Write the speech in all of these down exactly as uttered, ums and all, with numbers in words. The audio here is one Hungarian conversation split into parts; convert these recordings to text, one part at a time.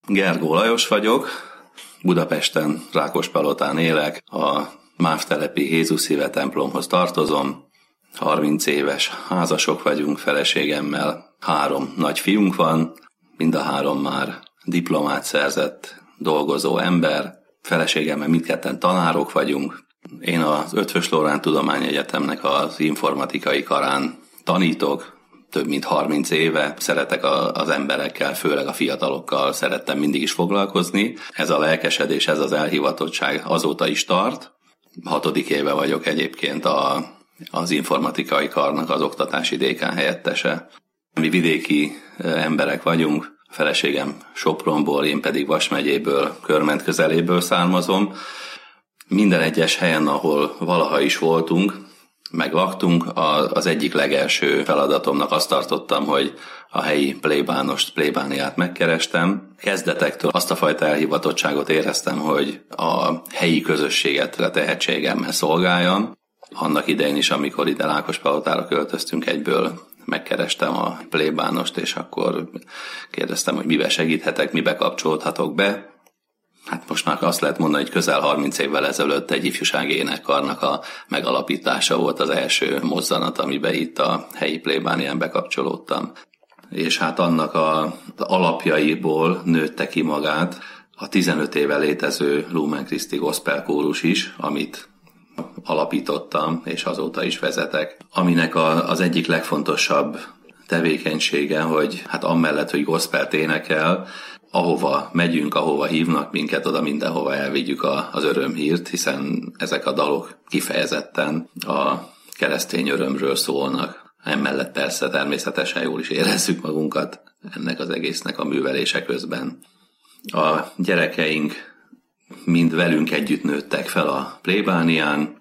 Gergó Lajos vagyok, Budapesten, Rákospalotán élek, a MÁV telepi Jézus Szíve templomhoz tartozom, harminc éves házasok vagyunk feleségemmel, három nagy fiunk van, mind a három már diplomát szerzett dolgozó ember, feleségemmel mindketten tanárok vagyunk. Én az Eötvös Loránd Tudományegyetemnek az informatikai karán tanítok, több mint harminc éve, szeretek az emberekkel, főleg a fiatalokkal szerettem mindig is foglalkozni. Ez a lelkesedés, ez az elhivatottság azóta is tart. Hatodik éve vagyok egyébként a, az informatikai karnak az oktatási dékán helyettese. Mi vidéki emberek vagyunk, a feleségem Sopronból, én pedig Vas megyéből, Körment közeléből származom. Minden egyes helyen, ahol valaha is voltunk, meg laktunk, az egyik legelső feladatomnak azt tartottam, hogy a helyi plébánost, plébániát megkerestem. Kezdetektől azt a fajta elhivatottságot éreztem, hogy a helyi közösséget a tehetségemmel szolgáljam. Annak idején is, amikor ide Rákospalotára költöztünk, egyből megkerestem a plébánost, és akkor kérdeztem, hogy mibe segíthetek, mibe kapcsolódhatok be. Hát most már azt lehet mondani, hogy közel harminc évvel ezelőtt egy ifjúsági énekkarnak a megalapítása volt az első mozzanat, amiben itt a helyi plébánián bekapcsolódtam. És hát annak az alapjaiból nőtte ki magát a tizenöt éve létező Lumen Christi Gospel kórus is, amit alapítottam, és azóta is vezetek. Aminek a, az egyik legfontosabb tevékenysége, hogy hát amellett, hogy gospelt énekel, ahova megyünk, ahova hívnak minket, oda mindenhova elvigyük a, az örömhírt, hiszen ezek a dalok kifejezetten a keresztény örömről szólnak. Emellett persze természetesen jól is érezzük magunkat ennek az egésznek a művelése közben. A gyerekeink mind velünk együtt nőttek fel a plébánián.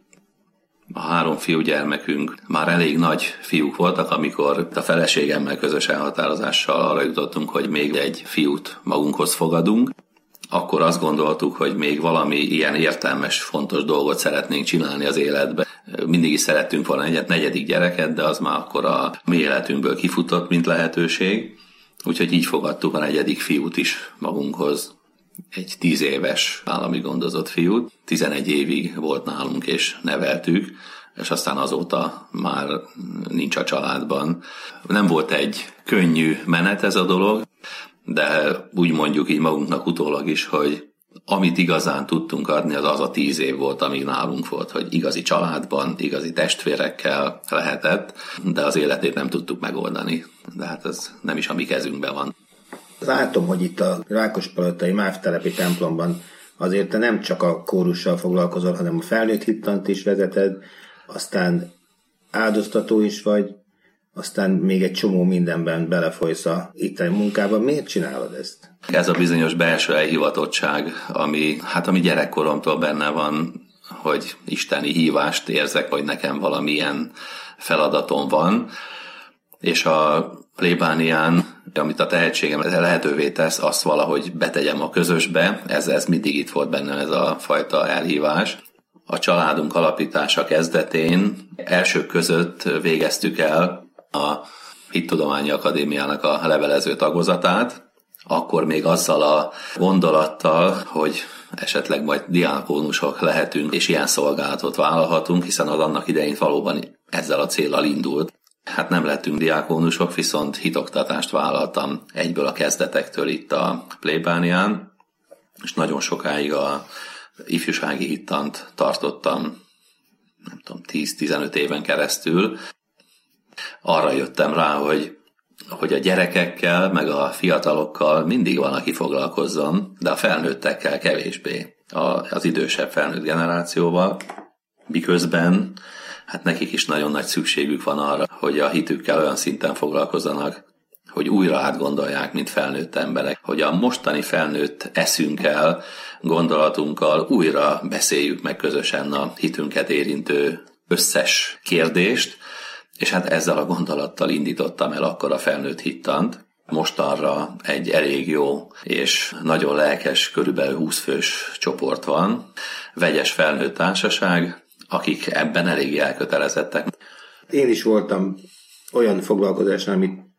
A három fiúgyermekünk már elég nagy fiúk voltak, amikor a feleségemmel közös elhatározással arra jutottunk, hogy még egy fiút magunkhoz fogadunk. Akkor azt gondoltuk, hogy még valami ilyen értelmes, fontos dolgot szeretnénk csinálni az életbe. Mindig is szerettünk volna egy negyedik gyereket, de az már akkor a mi életünkből kifutott, mint lehetőség. Úgyhogy így fogadtuk a negyedik fiút is magunkhoz. Egy tíz éves állami gondozott fiút, tizenegy évig volt nálunk és neveltük, és aztán azóta már nincs a családban. Nem volt egy könnyű menet ez a dolog, de úgy mondjuk így magunknak utólag is, hogy amit igazán tudtunk adni, az az a tíz év volt, amíg nálunk volt, hogy igazi családban, igazi testvérekkel lehetett, de az életét nem tudtuk megoldani. De hát ez nem is a mi kezünkben van. Látom, hogy itt a Rákospalotai MÁV telepi templomban azért te nem csak a kórussal foglalkozol, hanem a felnőtt hittant is vezeted, aztán áldoztató is vagy, aztán még egy csomó mindenben belefolysz a itteni munkában. Miért csinálod ezt? Ez a bizonyos belső elhivatottság, ami, hát ami gyerekkoromtól benne van, hogy isteni hívást érzek, hogy nekem valamilyen feladatom van, és a plébánián, amit a tehetségem lehetővé tesz, azt valahogy betegyem a közösbe, ez, ez mindig itt volt bennem ez a fajta elhívás. A családunk alapítása kezdetén elsők között végeztük el a Hittudományi Akadémiának a levelező tagozatát, akkor még azzal a gondolattal, hogy esetleg majd diákónusok lehetünk, és ilyen szolgálatot vállalhatunk, hiszen az annak idején valóban ezzel a céllal indult. Hát nem lettünk diákónusok, viszont hitoktatást vállaltam egyből a kezdetektől itt a plébánián, és nagyon sokáig a ifjúsági hittant tartottam, nem tudom, tíz-tizenöt éven keresztül. Arra jöttem rá, hogy, hogy a gyerekekkel, meg a fiatalokkal mindig van, aki foglalkozzon, de a felnőttekkel kevésbé, az idősebb felnőtt generációval, miközben hát nekik is nagyon nagy szükségük van arra, hogy a hitükkel olyan szinten foglalkozzanak, hogy újra átgondolják, mint felnőtt emberek, hogy a mostani felnőtt eszünkkel, gondolatunkkal újra beszéljük meg közösen a hitünket érintő összes kérdést, és hát ezzel a gondolattal indítottam el akkor a felnőtt hittant. Mostanra egy elég jó és nagyon lelkes, körülbelül húsz fős csoport van, vegyes felnőtt társaság, akik ebben eléggé elkötelezettek. Én is voltam olyan foglalkozáson, amit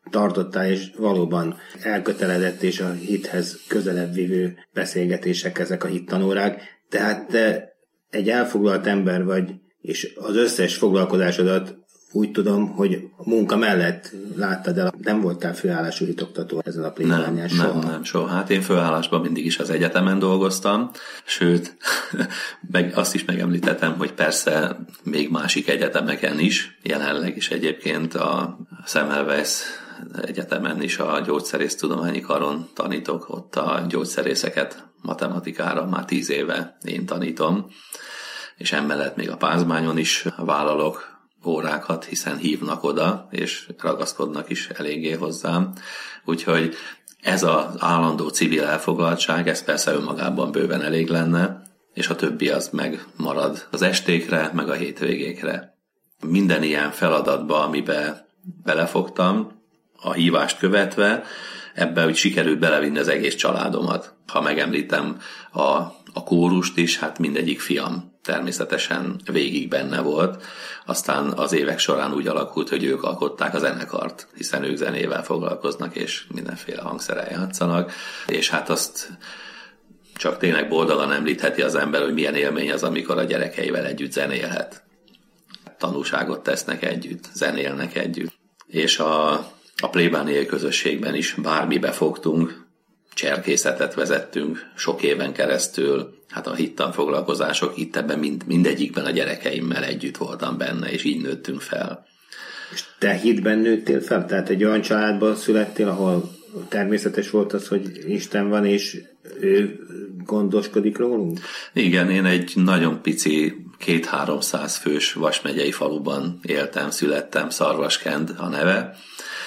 tartottál, és valóban elkötelezett és a hithez közelebb vívő beszélgetések ezek a hittanórák. Tehát te egy elfoglalt ember vagy, és az összes foglalkozásodat úgy tudom, hogy munka mellett láttad el, nem voltál főállású hitoktató ezen a plébánián soha. Nem, nem, soha. Hát én főállásban mindig is az egyetemen dolgoztam, sőt, meg azt is megemlítettem, hogy persze még másik egyetemeken is, jelenleg is egyébként a Semmelweis egyetemen is a gyógyszerésztudományi karon tanítok, ott a gyógyszerészeket matematikára már tíz éve én tanítom, és emellett még a Pázmányon is vállalok órákat, hiszen hívnak oda, és ragaszkodnak is eléggé hozzám. Úgyhogy ez az állandó civil elfoglaltság, ez persze önmagában bőven elég lenne, és a többi az meg marad az estékre, meg a hétvégékre. Minden ilyen feladatba, amiben belefogtam, a hívást követve, ebbe úgy sikerült belevinni az egész családomat. Ha megemlítem a, a kórust is, hát mindegyik fiam természetesen végig benne volt. Aztán az évek során úgy alakult, hogy ők alkották a zenekart, hiszen ők zenével foglalkoznak, és mindenféle hangszerrel játszanak. És hát azt csak tényleg boldogan említheti az ember, hogy milyen élmény az, amikor a gyerekeivel együtt zenélhet. Tanúságot tesznek együtt, zenélnek együtt. És a, a plébániai közösségben is bármibe fogtunk, cserkészetet vezettünk sok éven keresztül, hát a hittan foglalkozások, itt ebben mind, mindegyikben a gyerekeimmel együtt voltam benne, és így nőttünk fel. És te hitben nőttél fel? Tehát egy olyan családban születtél, ahol természetes volt az, hogy Isten van, és ő gondoskodik rólunk? Igen, én egy nagyon pici, két-háromszáz fős Vas megyei faluban éltem, születtem, Szarvaskend a neve,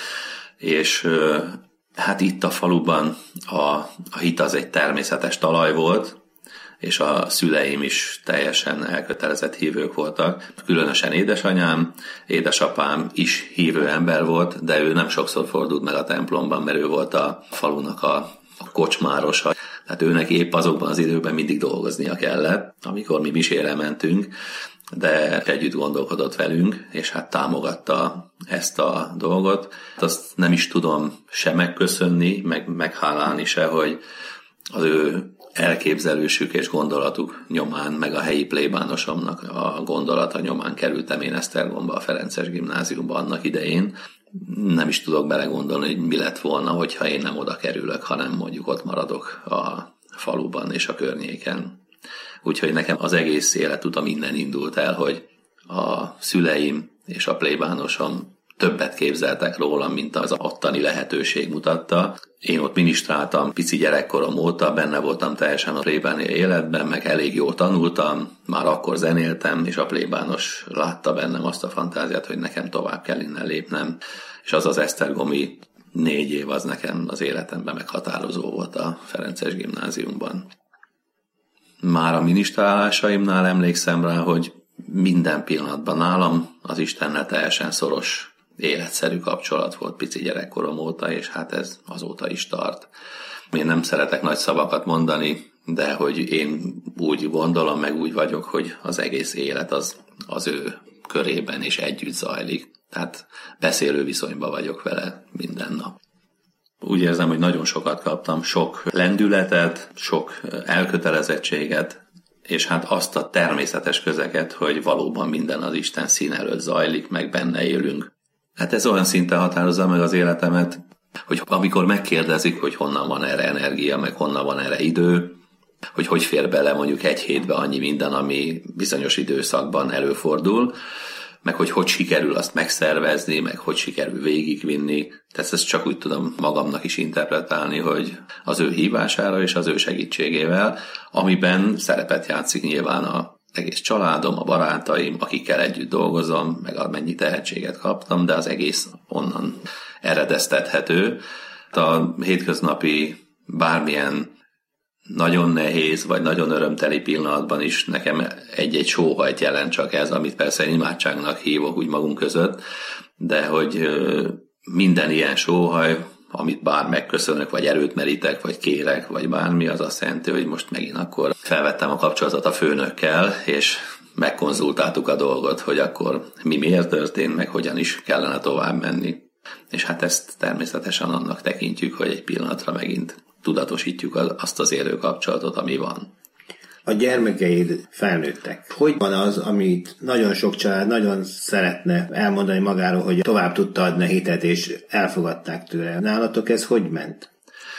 és hát itt a faluban a, a hit az egy természetes talaj volt, és a szüleim is teljesen elkötelezett hívők voltak. Különösen édesanyám, édesapám is hívő ember volt, de ő nem sokszor fordult meg a templomban, mert ő volt a falunak a, a kocsmárosa. Tehát őnek épp azokban az időben mindig dolgoznia kellett, amikor mi misére mentünk, de együtt gondolkodott velünk, és hát támogatta ezt a dolgot. Azt nem is tudom se megköszönni, meg meghálálni se, hogy az ő elképzelésük és gondolatuk nyomán, meg a helyi plébánosomnak a gondolata nyomán kerültem én Esztergomba, a Ferences gimnáziumba annak idején. Nem is tudok belegondolni, hogy mi lett volna, hogyha én nem oda kerülök, hanem mondjuk ott maradok a faluban és a környéken. Úgyhogy nekem az egész életutam innen indult el, hogy a szüleim és a plébánosom többet képzeltek rólam, mint az ottani lehetőség mutatta. Én ott ministráltam pici gyerekkorom óta, benne voltam teljesen a plébániai életben, meg elég jól tanultam, már akkor zenéltem, és a plébános látta bennem azt a fantáziát, hogy nekem tovább kell innen lépnem. És az az esztergomi négy év az nekem az életemben meghatározó volt a Ferences gimnáziumban. Már a ministrálásaimnál emlékszem rá, hogy minden pillanatban nálam az Istennel teljesen szoros életszerű kapcsolat volt pici gyerekkorom óta, és hát ez azóta is tart. Én nem szeretek nagy szavakat mondani, de hogy én úgy gondolom, meg úgy vagyok, hogy az egész élet az, az ő körében is együtt zajlik. Tehát beszélő viszonyban vagyok vele minden nap. Úgy érzem, hogy nagyon sokat kaptam, sok lendületet, sok elkötelezettséget, és hát azt a természetes közeget, hogy valóban minden az Isten szín előtt zajlik, meg benne élünk. Hát ez olyan szinten határozza meg az életemet, hogy amikor megkérdezik, hogy honnan van erre energia, meg honnan van erre idő, hogy hogy fér bele mondjuk egy hétbe annyi minden, ami bizonyos időszakban előfordul, meg hogy hogy sikerül azt megszervezni, meg hogy sikerül végigvinni. Tehát ezt csak úgy tudom magamnak is interpretálni, hogy az ő hívására és az ő segítségével, amiben szerepet játszik nyilván a egész családom, a barátaim, akikkel együtt dolgozom, meg amennyi tehetséget kaptam, de az egész onnan eredeztethető. A hétköznapi bármilyen nagyon nehéz, vagy nagyon örömteli pillanatban is nekem egy-egy sóhajt jelent csak ez, amit persze én imádságnak hívok úgy magunk között, de hogy minden ilyen sóhaj, amit bár megköszönök, vagy erőt merítek, vagy kérek, vagy bármi, az azt jelenti, hogy most megint akkor felvettem a kapcsolatot a főnökkel, és megkonzultáltuk a dolgot, hogy akkor mi miért történt, meg hogyan is kellene tovább menni. És hát ezt természetesen annak tekintjük, hogy egy pillanatra megint tudatosítjuk azt az élő kapcsolatot, ami van. A gyermekeid felnőttek. Hogy van az, amit nagyon sok család nagyon szeretne elmondani magáról, hogy tovább tudta adni a hitet, és elfogadták tőle? Nálatok ez hogy ment?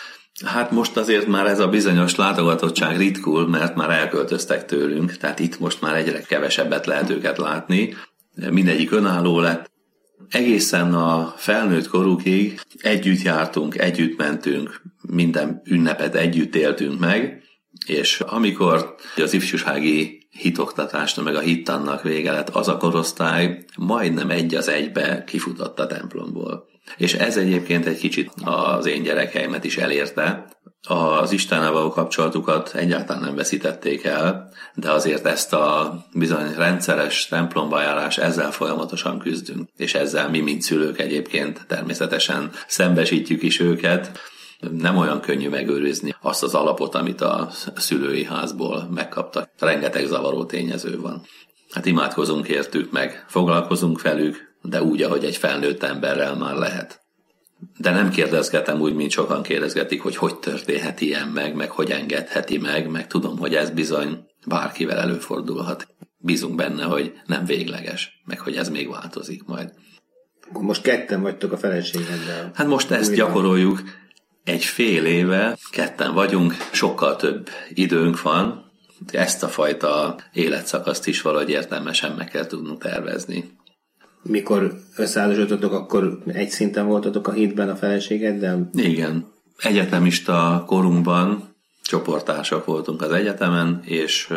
Hát most azért már ez a bizonyos látogatottság ritkul, mert már elköltöztek tőlünk, tehát itt most már egyre kevesebbet lehet őket látni. Mindegyik önálló lett. Egészen a felnőtt korukig együtt jártunk, együtt mentünk, minden ünnepet együtt éltünk meg, és amikor az ifjúsági hitoktatásnak meg a hittannak vége lett, az a korosztály majdnem egy az egybe kifutott a templomból. És ez egyébként egy kicsit az én gyerekeimet is elérte. Az Istennel való kapcsolatukat egyáltalán nem veszítették el, de azért ezt a bizony rendszeres templomba járás, ezzel folyamatosan küzdünk. És ezzel mi, mint szülők egyébként természetesen szembesítjük is őket. Nem olyan könnyű megőrizni azt az alapot, amit a szülői házból megkaptak. Rengeteg zavaró tényező van. Hát imádkozunk értük meg, foglalkozunk velük, de úgy, ahogy egy felnőtt emberrel már lehet. De nem kérdezgetem úgy, mint sokan kérdezgetik, hogy hogy történhet ilyen meg, meg hogy engedheti meg, meg tudom, hogy ez bizony bárkivel előfordulhat. Bízunk benne, hogy nem végleges, meg hogy ez még változik majd. Most ketten vagytok a feleségeddel. Hát most ezt újra gyakoroljuk. Egy fél éve ketten vagyunk, sokkal több időnk van, ezt a fajta életszakaszt is valahogy értelmesen meg kell tudnunk tervezni. Mikor összeházasodtatok, akkor egy szinten voltatok a hitben a feleségeddel? Igen. Egyetemista korunkban csoporttársak voltunk az egyetemen, és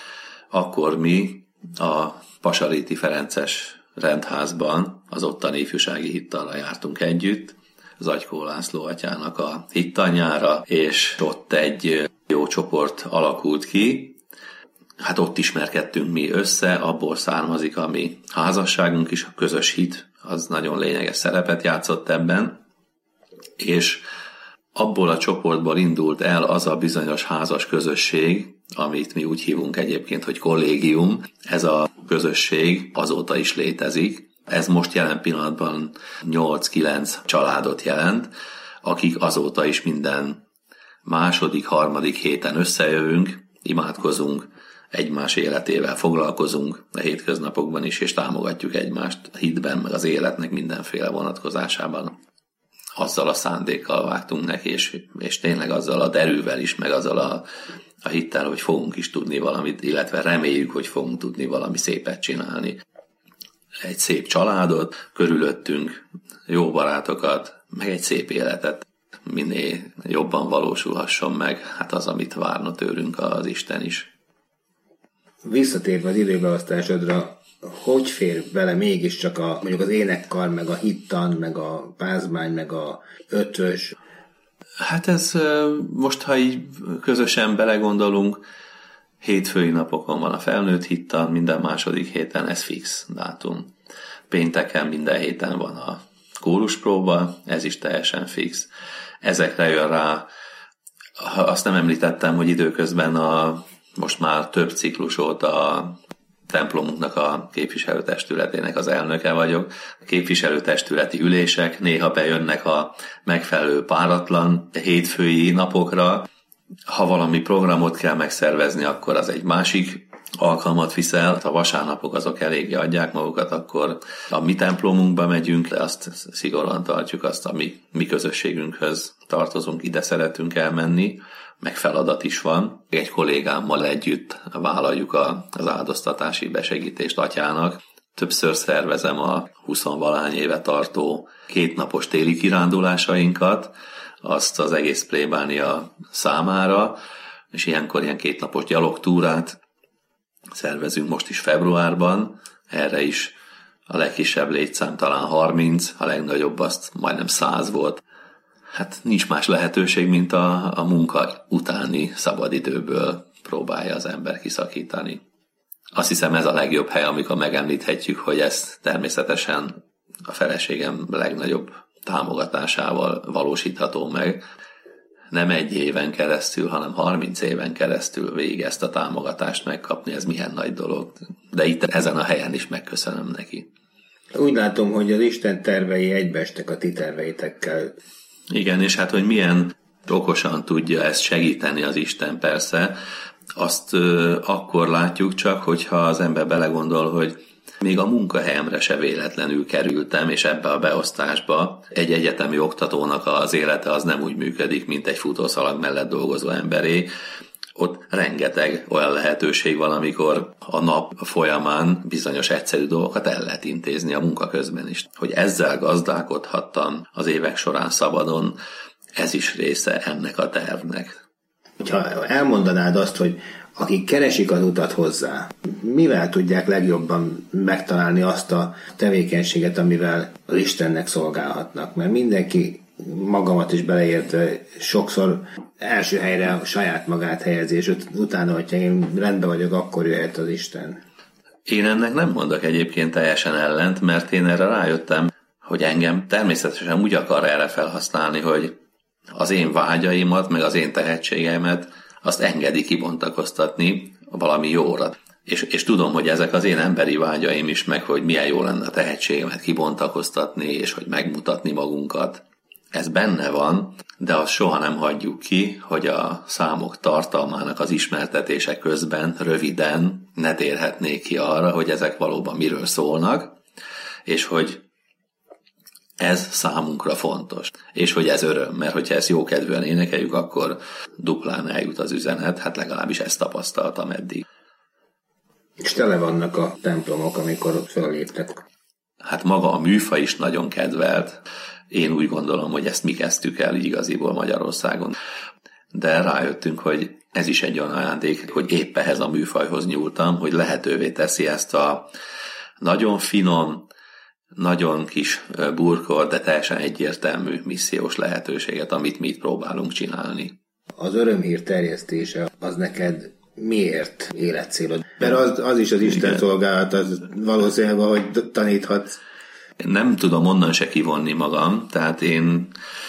akkor mi a Pasaréti Ferences rendházban az ottani ifjúsági hittanra jártunk együtt, Zagykó László atyának a hittanjára, és ott egy jó csoport alakult ki. Hát ott ismerkedtünk mi össze, abból származik a mi házasságunk is, a közös hit, az nagyon lényeges szerepet játszott ebben, és abból a csoportból indult el az a bizonyos házas közösség, amit mi úgy hívunk egyébként, hogy kollégium. Ez a közösség azóta is létezik. Ez most jelen pillanatban nyolc-kilenc családot jelent, akik azóta is minden második, harmadik héten összejövünk, imádkozunk, egymás életével foglalkozunk a hétköznapokban is, és támogatjuk egymást a hitben, meg az életnek mindenféle vonatkozásában. Azzal a szándékkal vágtunk neki, és, és tényleg azzal a derűvel is, meg azzal a, a hittel, hogy fogunk is tudni valamit, illetve reméljük, hogy fogunk tudni valami szépet csinálni. Egy szép családot, körülöttünk jó barátokat, meg egy szép életet, minél jobban valósulhasson meg, hát az, amit várna tőlünk az Isten is. Visszatérve az időbeosztásodra, hogy fér bele mégiscsak a, mondjuk az énekkar, meg a hittan, meg a pázmány, meg a ötvös? Hát ez most, ha így közösen belegondolunk, hétfői napokon van a felnőtt hittan, minden második héten ez fix dátum. Pénteken minden héten van a kóruspróba, ez is teljesen fix. Ezekre jön rá, azt nem említettem, hogy időközben a most már több ciklus óta a templomunknak a képviselőtestületének az elnöke vagyok. A képviselőtestületi ülések néha bejönnek a megfelelő páratlan hétfői napokra. Ha valami programot kell megszervezni, akkor az egy másik alkalmat viszel. A vasárnapok azok eléggé adják magukat, akkor a mi templomunkba megyünk, de azt szigorúan tartjuk, azt a mi, mi közösségünkhöz tartozunk, ide szeretünk elmenni, meg feladat is van. Egy kollégámmal együtt vállaljuk az áldoztatási besegítést atyának. Többször szervezem a huszonvalány éve tartó kétnapos téli kirándulásainkat, azt az egész plébánia számára, és ilyenkor ilyen kétnapos gyalogtúrát szervezünk most is februárban, erre is a legkisebb létszám talán harminc, a legnagyobb azt majdnem száz volt. Hát nincs más lehetőség, mint a, a munka utáni szabadidőből próbálja az ember kiszakítani. Azt hiszem, ez a legjobb hely, amikor megemlíthetjük, hogy ez természetesen a feleségem legnagyobb támogatásával valósítható meg. Nem egy éven keresztül, hanem harminc éven keresztül végig ezt a támogatást megkapni, ez milyen nagy dolog. De itt ezen a helyen is megköszönöm neki. Úgy látom, hogy az Isten tervei egybeestek a ti terveitekkel. Igen, és hát, hogy milyen okosan tudja ezt segíteni az Isten persze, azt ö, akkor látjuk csak, hogyha az ember belegondol, hogy még a munkahelyemre se véletlenül kerültem, és ebbe a beosztásba egy egyetemi oktatónak az élete az nem úgy működik, mint egy futószalag mellett dolgozó emberé. Ott rengeteg olyan lehetőség van, amikor a nap folyamán bizonyos egyszerű dolgokat el lehet intézni a munka közben is. Hogy ezzel gazdálkodhattam az évek során szabadon, ez is része ennek a tervnek. Ha elmondanád azt, hogy akik keresik az utat hozzá, mivel tudják legjobban megtalálni azt a tevékenységet, amivel az Istennek szolgálhatnak? Mert mindenki, magamat is beleértve, sokszor első helyre a saját magát helyezi, és utána, hogyha én rendben vagyok, akkor jöhet az Isten. Én ennek nem mondok egyébként teljesen ellent, mert én erre rájöttem, hogy engem természetesen úgy akar erre felhasználni, hogy az én vágyaimat, meg az én tehetségeimet azt engedi kibontakoztatni valami jóra. És, és tudom, hogy ezek az én emberi vágyaim is, meg hogy milyen jó lenne a tehetségemet kibontakoztatni, és hogy megmutatni magunkat. Ez benne van, de azt soha nem hagyjuk ki, hogy a számok tartalmának az ismertetése közben röviden ne térhetnék ki arra, hogy ezek valóban miről szólnak, és hogy ez számunkra fontos, és hogy ez öröm, mert hogyha ezt jókedvűen énekeljük, akkor duplán eljut az üzenet, hát legalábbis ezt tapasztaltam eddig. És tele vannak a templomok, amikor föléptek. Hát maga a műfaj is nagyon kedvelt. Én úgy gondolom, hogy ezt mi kezdtük el igaziból Magyarországon. De rájöttünk, hogy ez is egy olyan ajándék, hogy épp ehhez a műfajhoz nyúltam, hogy lehetővé teszi ezt a nagyon finom, nagyon kis burkolt, de teljesen egyértelmű missziós lehetőséget, amit mi itt próbálunk csinálni. Az örömhír terjesztése az neked miért életcélod? Mert az, az is az Isten szolgálat, az valószínűleg, hogy taníthatsz. Nem tudom onnan se kivonni magam, tehát én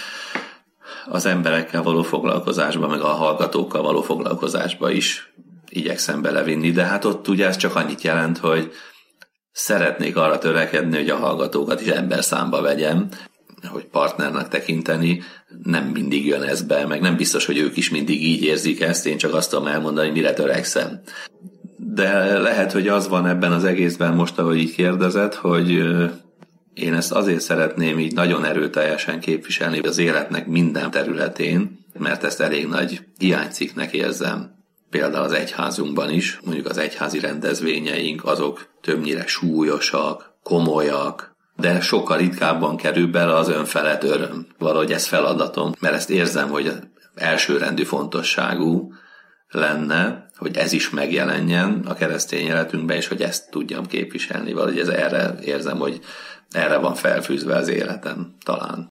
az emberekkel való foglalkozásba, meg a hallgatókkal való foglalkozásba is igyekszem belevinni, de hát ott ugye ez csak annyit jelent, hogy szeretnék arra törekedni, hogy a hallgatókat is emberszámba vegyem, hogy partnernek tekinteni, nem mindig jön ez be, meg nem biztos, hogy ők is mindig így érzik ezt, én csak azt tudom elmondani, mire törekszem. De lehet, hogy az van ebben az egészben most, ahogy így kérdezed, hogy én ezt azért szeretném így nagyon erőteljesen képviselni az életnek minden területén, mert ezt elég nagy hiánycikknek érzem. Például az egyházunkban is, mondjuk az egyházi rendezvényeink, azok többnyire súlyosak, komolyak, de sokkal ritkábban kerül bele az önfelett öröm. Valahogy ez feladatom, mert ezt érzem, hogy elsőrendű fontosságú lenne, hogy ez is megjelenjen a keresztény életünkben, és hogy ezt tudjam képviselni. Valahogy ez erre érzem, hogy erre van felfűzve az életem talán.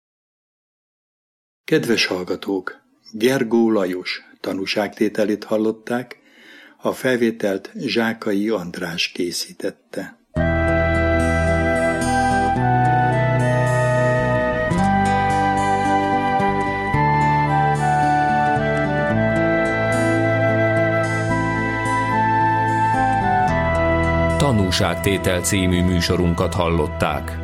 Kedves hallgatók! Gergó Lajos tanúságtételét hallották, a felvételt Zsákai András készítette. Tanúságtétel című műsorunkat hallották.